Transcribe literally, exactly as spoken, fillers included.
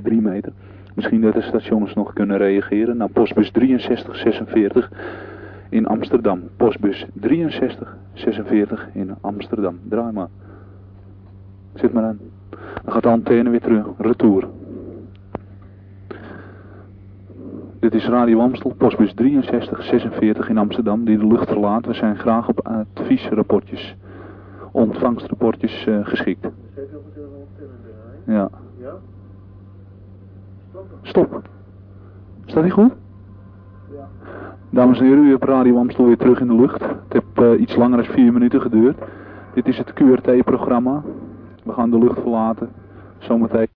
drie meter. Misschien dat de stations nog kunnen reageren. Nou, postbus drieënzestig zesenveertig in Amsterdam. Postbus drieënzestig zesenveertig in Amsterdam. Draai maar. Zit maar aan. Dan gaat de antenne weer terug. Retour. Dit is Radio Amstel, postbus drieënzestig zesenveertig in Amsterdam, die de lucht verlaat. We zijn graag op adviesrapportjes, ontvangstrapportjes uh, geschikt. Ja. Stop. Staat die goed? Ja. Dames en heren, u hebt Radio Amstel weer terug in de lucht. Het heeft uh, iets langer dan vier minuten geduurd. Dit is het Q R T-programma. We gaan de lucht verlaten. Zometeen.